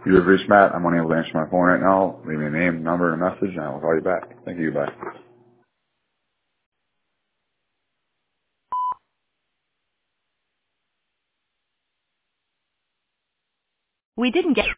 You have reached Matt. I'm unable to answer my phone right now. Leave me a name, number, and a message, and I will call you back. Thank you. Bye. We didn't get